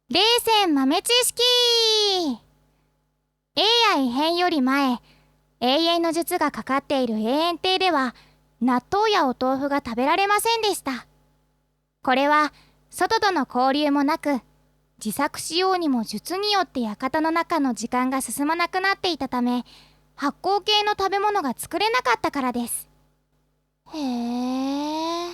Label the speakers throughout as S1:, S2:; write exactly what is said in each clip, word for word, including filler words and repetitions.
S1: 冷戦豆知識。 エーアイ 編より前、永遠の術がかかっている永遠帝では納豆やお豆腐が食べられませんでした。これは外との交流もなく、自作しようにも術によって館の中の時間が進まなくなっていたため、発酵系の食べ物が作れなかったからです。へえ。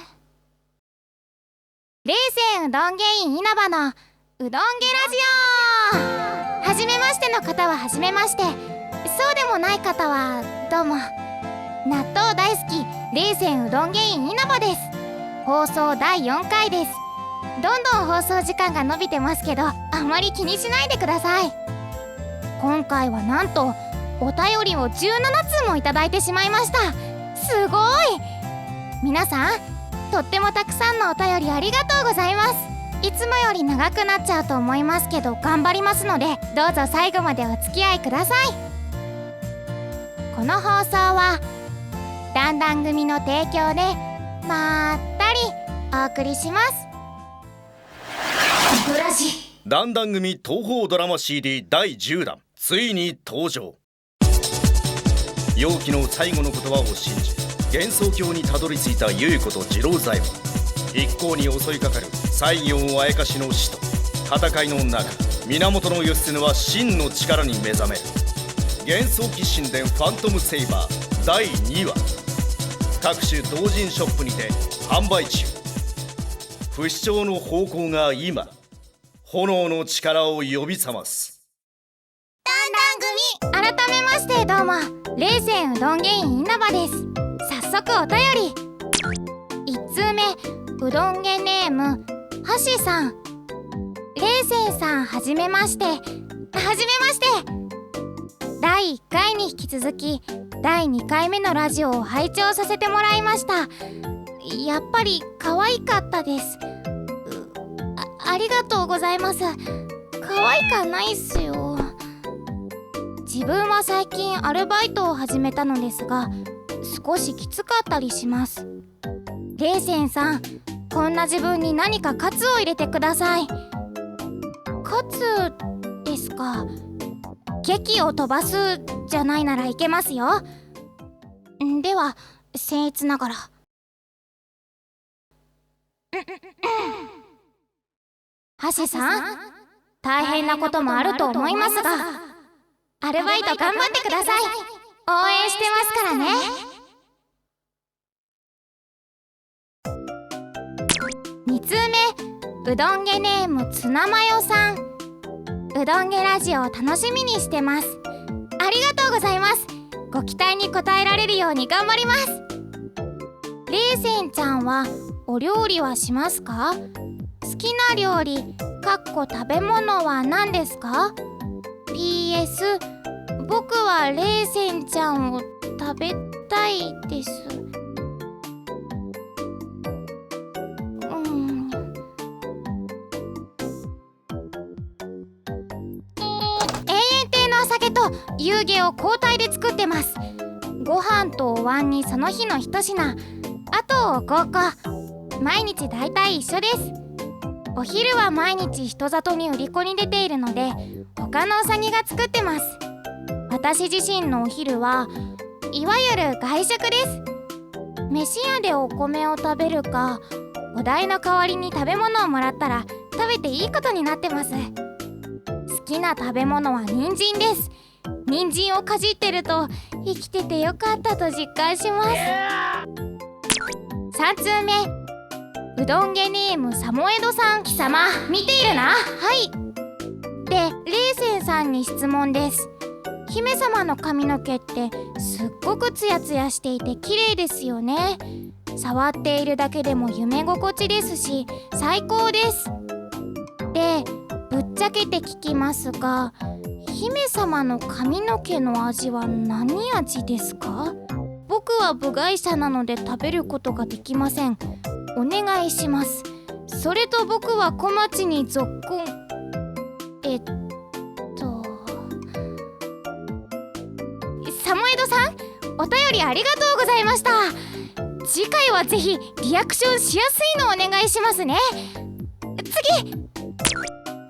S1: 冷戦うどん芸員稲葉のうどんげラジオ。はじめましての方ははじめまして、そうでもない方はどうも。納豆大好き冷戦うどん芸員稲葉です。放送だいよんかいです。どんどん放送時間が伸びてますけど、あまり気にしないでください。今回はなんとお便りをじゅうななつうもいただいてしまいました。すごい。皆さんとってもたくさんのお便りありがとうございます。いつもより長くなっちゃうと思いますけど、頑張りますので、どうぞ最後までお付き合いください。この放送はだんだん組の提供でまったりお送りします。ブラジ
S2: だんだん組東宝ドラマ シーディー だいじゅうだん、ついに登場。陽気の最後の言葉を信じ、幻想郷にたどり着いた結子と次郎左衛門。一向に襲いかかる西行あやかしの死と戦いの中、源義経は真の力に目覚める。幻想騎神伝ファントムセイバーだいにわ、各種同人ショップにて販売中。不死鳥の方向が今炎の力を呼び覚ます。
S1: だんだん組。改めましてどうも、冷戦うどん芸員稲葉です。早速お便り。いちつうめ、うどんげネームはしさん。冷戦さん、はじめまして。はじめまして。だいいっかいに引き続きだいにかいめのラジオを拝聴させてもらいました。やっぱり可愛かったです。 あ, ありがとうございます。可愛かないっすよ。自分は最近アルバイトを始めたのですが、少しきつかったりします。冷戦さん、こんな自分に何か喝を入れてください。喝ですか。劇を飛ばすじゃないならいけますよ。では僭越ながら。橋さん、大変なこともあると思いますが、アルバイト頑張ってください。応援してますからね。につうめ、うどんげネームツナマヨさん。うどんげラジオを楽しみにしてます。ありがとうございます。ご期待に応えられるように頑張ります。冷戦ちゃんはお料理はしますか？好きな料理かっこ食べ物は何ですか？ ピーエス 僕は冷戦ちゃんを食べたいです。湯気を交代で作ってます。ご飯とお椀にその日の一品、あとをごこ。毎日だいたい一緒です。お昼は毎日人里に売り子に出ているので、他のうさぎが作ってます。私自身のお昼はいわゆる外食です。飯屋でお米を食べるか、お代の代わりに食べ物をもらったら食べていいことになってます。好きな食べ物は人参です。人参をかじってると生きててよかったと実感します。さんつうめ、うどんげネームサモエドさん。貴様見ているな。はい。で、冷戦さんに質問です。姫様の髪の毛ってすっごくツヤツヤしていて綺麗ですよね。触っているだけでも夢心地ですし最高です。で、ぶっちゃけて聞きますが、姫様の髪の毛の味は何味ですか？僕は部外者なので食べることができません。お願いします。それと僕は小町にぞっこん。えっとサモエドさん、お便りありがとうございました。次回はぜひリアクションしやすいのお願いしますね。次、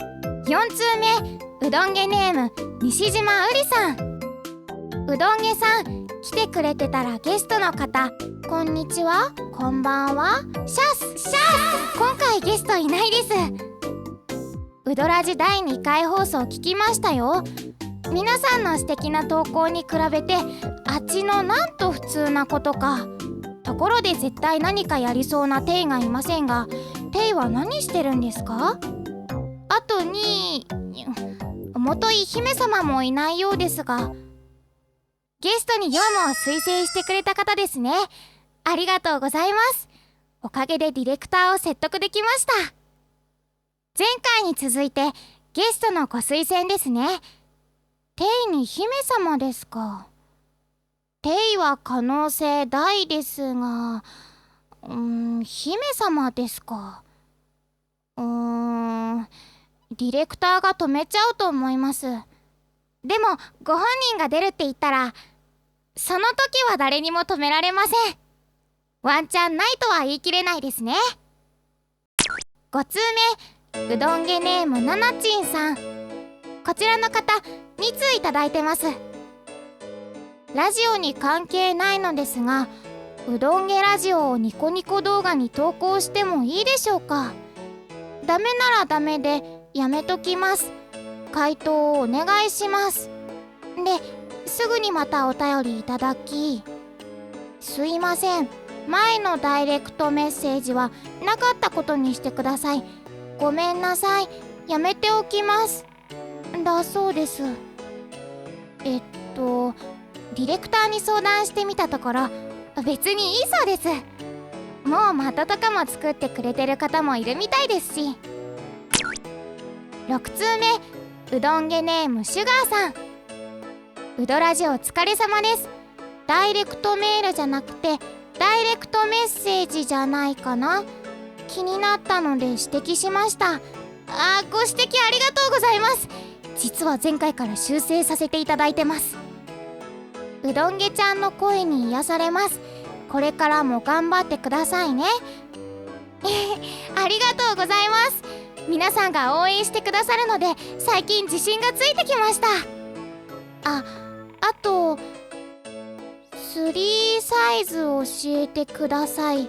S1: よん通目、うどんげネーム西島うりさん。うどんげさん、来てくれてたらゲストの方、こんにちは、こんばんは、シャスシャス。今回ゲストいないです。うどらじだいにかい放送聞きましたよ。皆さんの素敵な投稿に比べてあっちのなんと普通なことか。ところで絶対何かやりそうなテイがいませんが、テイは何してるんですか？あとに元井姫様もいないようですが、ゲストに業務を推薦してくれた方ですね。ありがとうございます。おかげでディレクターを説得できました。前回に続いてゲストのご推薦ですね。テイに姫様ですか。テイは可能性大ですが、うーん、姫様ですか。うーん、ディレクターが止めちゃうと思います。でもご本人が出るって言ったら、その時は誰にも止められません。ワンチャンないとは言い切れないですね。ご通目、うどんげネームななちんさん。こちらの方に通いただいてます。ラジオに関係ないのですが、うどんげラジオをニコニコ動画に投稿してもいいでしょうか。ダメならダメでやめときます。回答をお願いします。ですぐにまたお便りいただき、すいません、前のダイレクトメッセージはなかったことにしてください。ごめんなさい、やめておきます。だそうです。えっとディレクターに相談してみたところ、別にいいそうです。もう的とかも作ってくれてる方もいるみたいですし。ろく通目、うどんげネームシュガーさん。うどラジオお疲れ様です。ダイレクトメールじゃなくてダイレクトメッセージじゃないかな。気になったので指摘しました。あ、ご指摘ありがとうございます。実は前回から修正させていただいてます。うどんげちゃんの声に癒されます。これからも頑張ってくださいね。ありがとうございます。皆さんが応援してくださるので最近自信がついてきました。あ、あとスリーサイズ教えてください。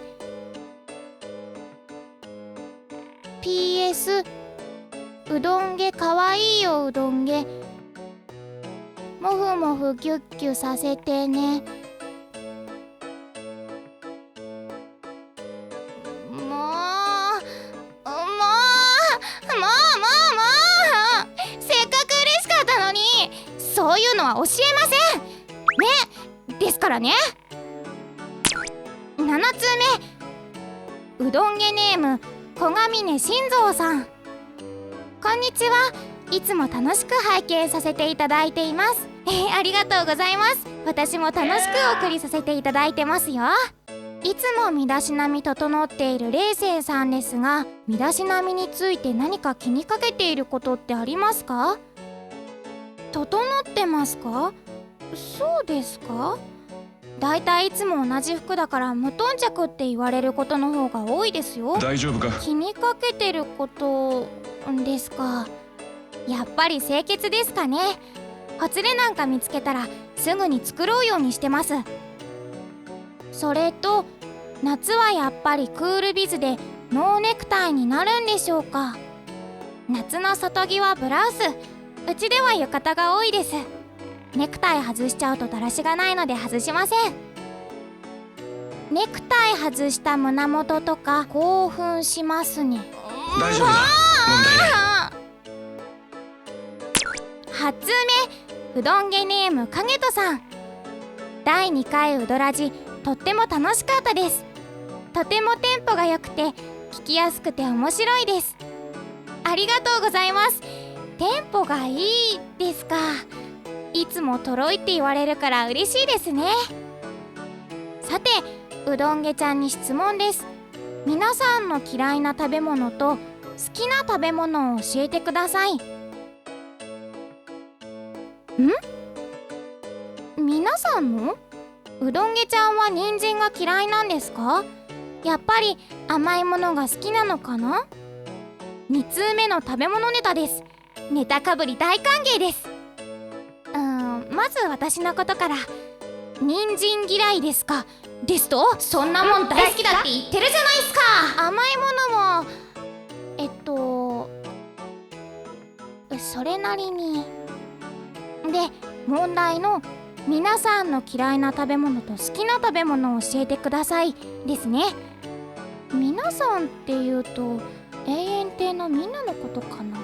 S1: ピーエス うどんげかわいいよ。うどんげもふもふギュッギュさせてね。もうもうもうもうもうせっかく嬉しかったのに、そういうのは教えませんね。ですからね。なな通目、うどんげネーム小ヶ峰新蔵さん。こんにちは。いつも楽しく拝見させていただいています。えー、ありがとうございます。私も楽しくお送りさせていただいてますよ。いつも身だしなみ整っているれいせいさんですが、身だしなみについて何か気にかけていることってありますか？整ってますか？そうですか？だいたいいつも同じ服だから無頓着って言われることの方が多いですよ。
S3: 大丈夫か？
S1: 気にかけてることですか。やっぱり清潔ですかね。ほつれなんか見つけたらすぐに作ろうようにしてます。それと夏はやっぱりクールビズでノーネクタイになるんでしょうか。夏の外着はブラウス、うちでは浴衣が多いです。ネクタイ外しちゃうとだらしがないので外しません。ネクタイ外した胸元とか興奮しますね。
S3: 大丈夫だ、問題ない。
S1: はち通目、うどんげネームかげとさん。だいにかいうどらじ、とっても楽しかったです。とてもテンポが良くて聞きやすくて面白いです。ありがとうございます。テンポがいいですか。いつもとろいって言われるから嬉しいですね。さて、うどんげちゃんに質問です。皆さんの嫌いな食べ物と好きな食べ物を教えてください。ん？皆さんの？うどんげちゃんは人参が嫌いなんですか？やっぱり甘いものが好きなのかな？に通目の食べ物ネタです。 ネタかぶり大歓迎です。うーん、まず私のことから。人参嫌いですかですと、そんなもん大好きだって言ってるじゃないですか。甘いものもえっとそれなりに。で、問題の皆さんの嫌いな食べ物と好きな食べ物を教えてくださいですね。皆さんっていうと永遠亭のみんなのことかな。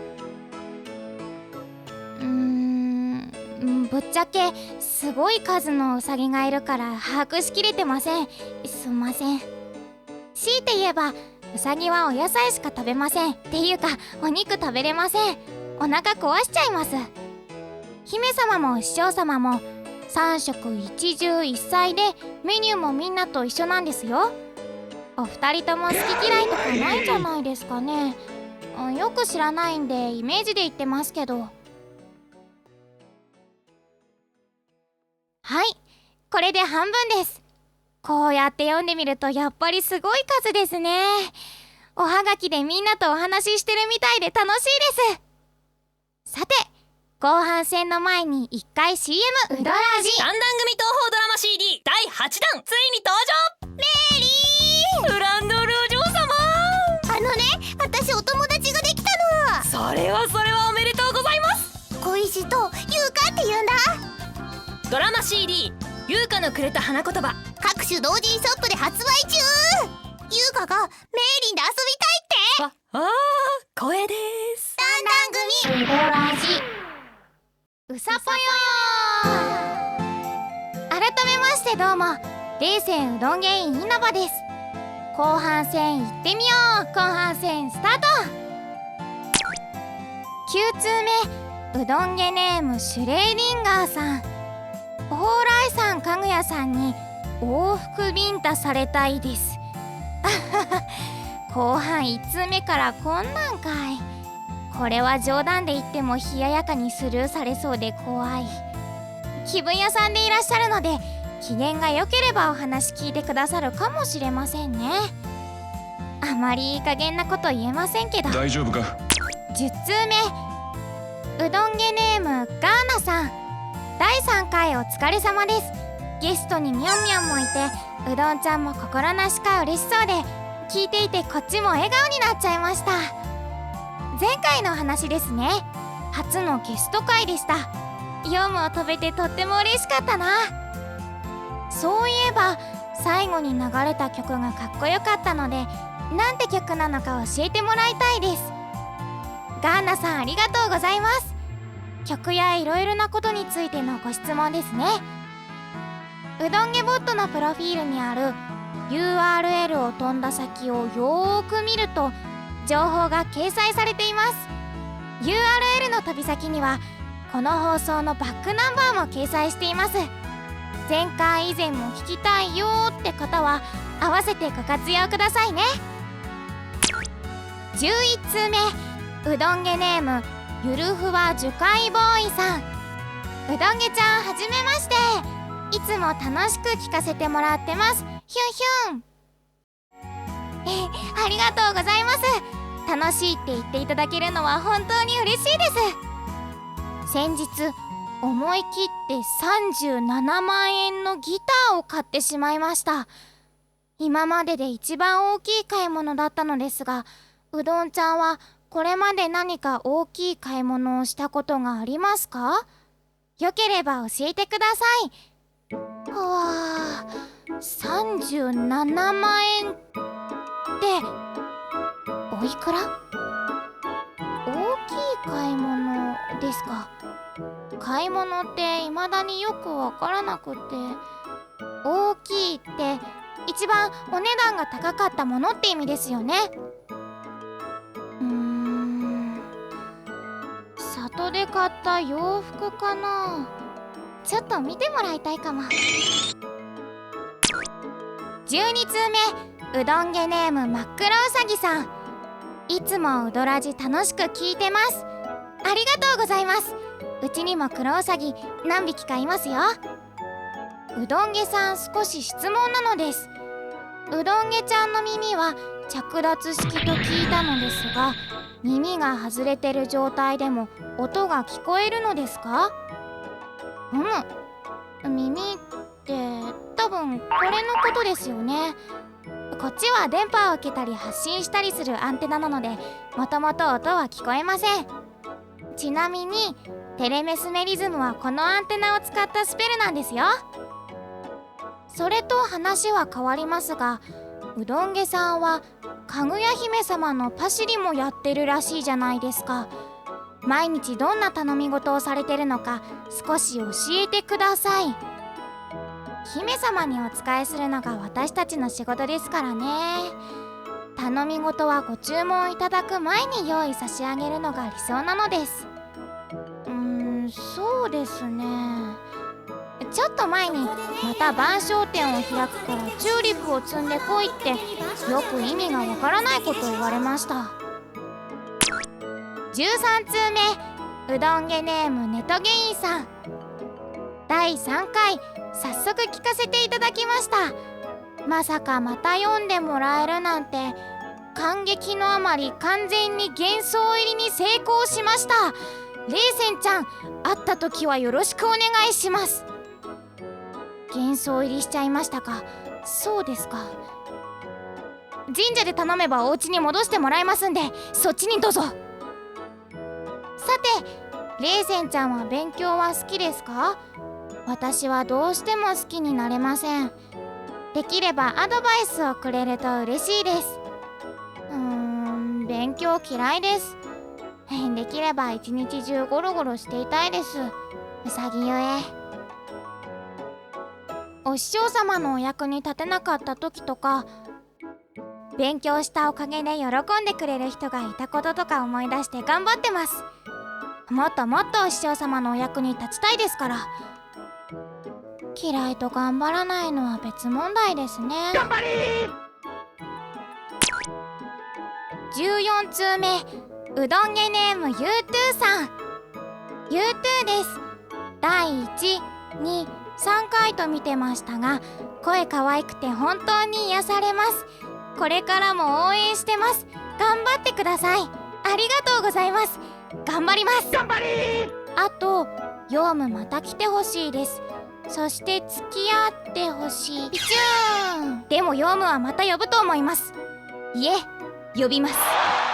S1: うーん、ぶっちゃけすごい数のウサギがいるから把握しきれてません。すんません。強いて言えばウサギはお野菜しか食べません。っていうかお肉食べれません。お腹壊しちゃいます。姫様も師匠様もさん食一汁一菜でメニューもみんなと一緒なんですよ。お二人とも好き嫌いとかないんじゃないですかね。よく知らないんでイメージで言ってますけど。はい、これで半分です。こうやって読んでみるとやっぱりすごい数ですね。おはがきでみんなとお話ししてるみたいで楽しいです。さて、後半戦の前に一回 シーエム うどらじ
S4: 三段組東宝ドラマ シーディー だいはちだんついに登場。
S1: メリー
S4: グランドルージョ様。
S1: あのね、私お友達ができた
S4: の。それはそれはおめでとうございます。
S1: の。小石と優香って言うんだ。
S4: ドラマ シーディー 優香のくれた花言葉、
S1: 各種同人ショップで発売中。優香がメイリンで遊びたいって。
S4: わあー、光栄です。
S1: 三段組うどらじうさぽよー。改めましてどうも、冷泉うどん芸人稲葉です。後半戦行ってみよう。後半戦スタート。きゅう通目、うどんげネームシュレーディンガーさん。蓬莱さんかぐやさんに往復ビンタされたいです。後半いち通目からこんなんかい。これは冗談で言っても冷ややかにスルーされそうで怖い。気分屋さんでいらっしゃるので機嫌が良ければお話聞いてくださるかもしれませんね。あまりいい加減なこと言えませんけど。
S3: 大丈夫か。
S1: じゅう通目、うどんげネームガーナさん。だいさんかいお疲れ様です。ゲストにみょんみょんもいて、うどんちゃんも心なしか嬉しそうで、聞いていてこっちも笑顔になっちゃいました。前回の話ですね。初のゲスト会でした。ヨウムを飛べてとっても嬉しかったな。そういえば最後に流れた曲がかっこよかったので、なんて曲なのか教えてもらいたいです。ガーナさんありがとうございます。曲やいろいろなことについてのご質問ですね。うどんげボットのプロフィールにある ユーアールエル を飛んだ先をよーく見ると情報が掲載されています。 ユーアールエル の飛び先にはこの放送のバックナンバーも掲載しています。前回以前も聞きたいよーって方は合わせてご活用くださいね。じゅういち通目、うどんげネームゆるふわ樹海ボーイさん。うどんげちゃんはじめまして。いつも楽しく聞かせてもらってます。ヒュンヒュン。え、ありがとうございます。楽しいって言っていただけるのは本当に嬉しいです。先日思い切ってさんじゅうななまんえんのギターを買ってしまいました。今までで一番大きい買い物だったのですが、うどんちゃんはこれまで何か大きい買い物をしたことがありますか？よければ教えてください。うわー、さんじゅうななまんえんっておいくら？大きい買い物ですか。買い物って未だによくわからなくて。大きいって一番お値段が高かったものって意味ですよね。うーん、里で買った洋服かな。ちょっと見てもらいたいかも。じゅうに通目、うどんげネーム真っ黒うさぎさん。いつもうどらじ楽しく聞いてます。ありがとうございます。うちにも黒うさぎ何匹かいますよ。うどんげさん、少し質問なのです。うどんげちゃんの耳は着脱式と聞いたのですが、 耳が外れてる状態でも音が聞こえるのですか？うむ、耳って多分これのことですよね。こっちは電波を受けたり発信したりするアンテナなので、もともと音は聞こえません。ちなみにテレメスメリズムはこのアンテナを使ったスペルなんですよ。それと話は変わりますが、うどんげさんはかぐや姫様のパシリもやってるらしいじゃないですか。毎日どんな頼み事をされてるのか少し教えてください。姫様にお仕えするのが私たちの仕事ですからね。頼み事はご注文いただく前に用意差し上げるのが理想なのです。うーん、そうですね。ちょっと前にまた晩鐘店を開くからチューリップを摘んでこいってよく意味がわからないことを言われました。じゅうさん通目、うどんげネームネトゲインさん。だいさんかい早速聞かせていただきました。まさかまた読んでもらえるなんて、感激のあまり完全に幻想入りに成功しました。レイセンちゃん、会った時はよろしくお願いします。幻想入りしちゃいましたか。そうですか。神社で頼めばお家に戻してもらえますんで、そっちにどうぞ。さて、レイセンちゃんは勉強は好きですか？私はどうしても好きになれません。できればアドバイスをくれると嬉しいです。うーん、勉強嫌いです。できれば一日中ゴロゴロしていたいです。うさぎゆえ。お師匠様のお役に立てなかった時とか、勉強したおかげで喜んでくれる人がいたこととか思い出して頑張ってます。もっともっとお師匠様のお役に立ちたいですから。嫌いと頑張らないのは別問題ですね。頑張れ。じゅうよん通目、うどんげネームユートゥーさん。ユートゥーです。だいいち、に、さんかいと見てましたが、声可愛くて本当に癒されます。これからも応援してます。頑張ってください。ありがとうございます。頑張ります。頑張れ。あと、ヨウムまた来てほしいです。そして付き合ってほしい。ピチューン。でもヨウムはまた呼ぶと思います。いえ、呼びます。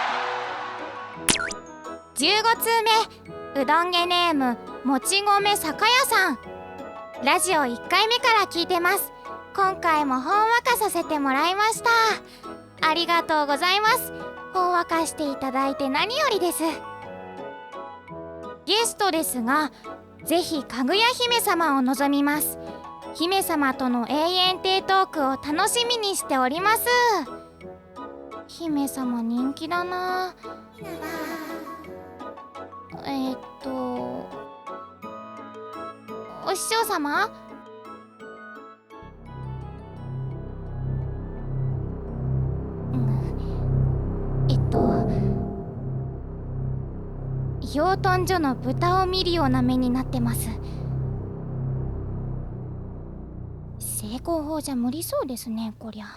S1: じゅうご通目、うどんげネームもち米酒屋さん。ラジオいっかいめから聞いてます。今回もほんわかさせてもらいました。ありがとうございます。ほんわかしていただいて何よりです。ゲストですが、ぜひかぐや姫様を望みます。姫様との永遠亭トークを楽しみにしております。姫様人気だな。えー、っとお師匠様、えっと養豚所の豚を見るような目になってます。成功法じゃ無理そうですね、こりゃ。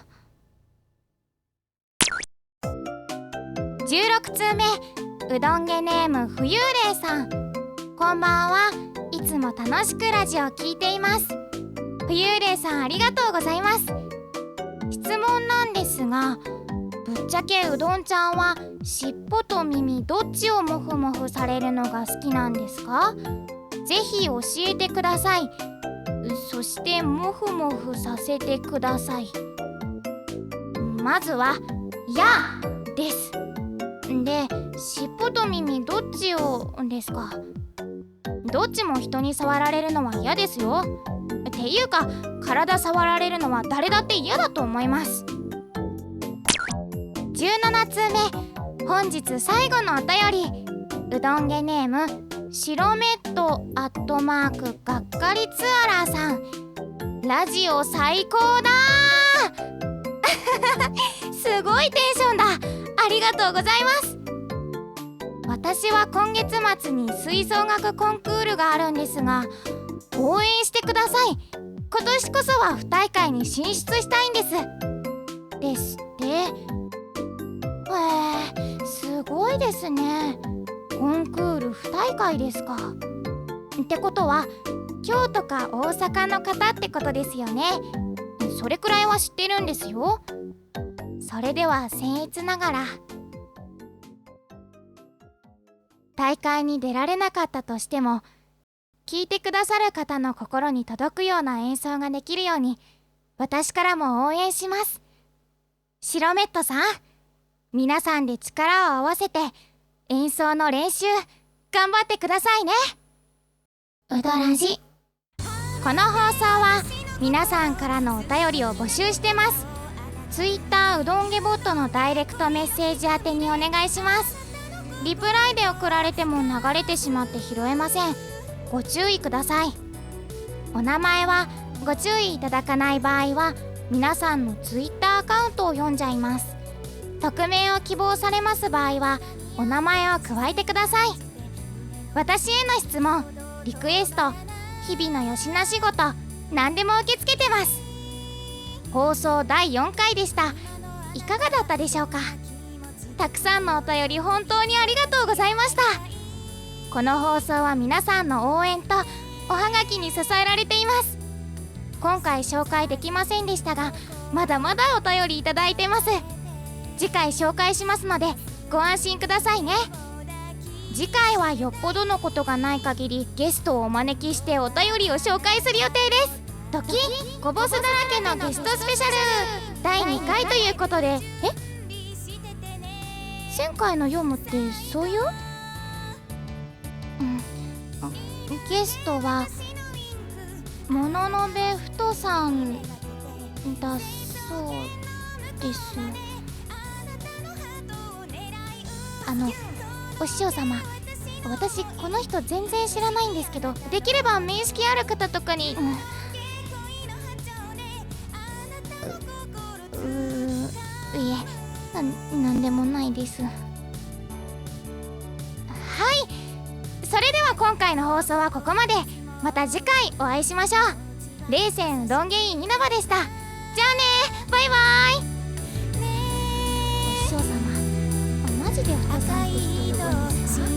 S1: じゅうろく通目、うどんげネーム浮遊霊さん。こんばんは。いつも楽しくラジオ聞いています。浮遊霊さん、ありがとうございます。質問なんですが、ぶっちゃけうどんちゃんは尻尾と耳どっちをモフモフされるのが好きなんですか？ぜひ教えてください。そしてモフモフさせてください。まずは「や」です。で、尻尾と耳どっちをですか？どっちも人に触られるのは嫌ですよ。っていうか、体触られるのは誰だって嫌だと思います。じゅうなな通目、本日最後のお便り、うどんげネーム白メットアットマークがっかりツアラーさん。ラジオ最高だーすごいテンションだ。ありがとうございます。私は今月末に吹奏楽コンクールがあるんですが、応援してください。今年こそは府大会に進出したいんです。ですって。へえ、すすごいですね。コンクールに大会ですか。ってことは京都か大阪の方ってことですよね。それくらいは知ってるんですよ。それでは僭越ながら、大会に出られなかったとしても聞いてくださる方の心に届くような演奏ができるように私からも応援します。白メットさん、皆さんで力を合わせて演奏の練習頑張ってくださいね。うどらじ。この放送は皆さんからのお便りを募集してます。ツイッターうどんげボットのダイレクトメッセージ宛てにお願いします。リプライで送られても流れてしまって拾えません。ご注意ください。お名前はご注意いただかない場合は皆さんのツイッターアカウントを読んじゃいます。匿名を希望されます場合はお名前を加えてください。私への質問、リクエスト、日々のよしな仕事、何でも受け付けてます。放送だいよんかいでした。いかがだったでしょうか。たくさんのお便り本当にありがとうございました。この放送は皆さんの応援とおはがきに支えられています。今回紹介できませんでしたが、まだまだお便りいただいてます。次回紹介しますのでご安心くださいね。次回はよっぽどのことがない限りゲストをお招きしてお便りを紹介する予定です。時コボスだらけのゲストスペシャルだいにかいということで、え前回の読むってそういう、うん、ゲストはもののべふとさんだそうです。あのお師匠様、私この人全然知らないんですけど、できれば面識ある方とかに、うん、う, ういえ な, なんでもないです。はい、それでは今回の放送はここまで。また次回お会いしましょう。冷泉うどん芸人稲葉でした。じゃあね、バイバイ。お師匠様、マジでふたさんって人呼ぶんですか？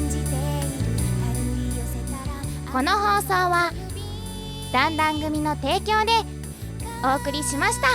S1: この放送はだんだん組の提供でお送りしました。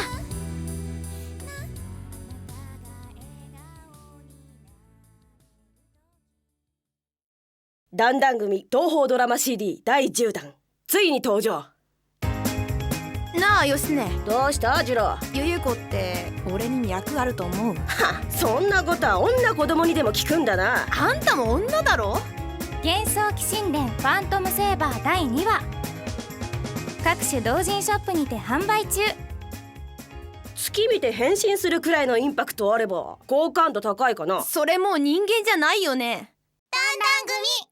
S5: だんだん組東宝ドラマ シーディー だいじゅうだん、ついに登場。
S6: なあ義経、
S5: どうした次郎。
S6: ゆゆ子って俺に脈あると思う？
S5: はっ、そんなことは女子供にでも聞くんだな。
S6: あんたも女だろ。
S1: 幻想騎神伝ファントムセーバーだいにわ、各種同人ショップにて販売中。
S5: 月見て変身するくらいのインパクトあれば好感度高いかな。
S6: それもう人間じゃないよね。
S1: だんだん組。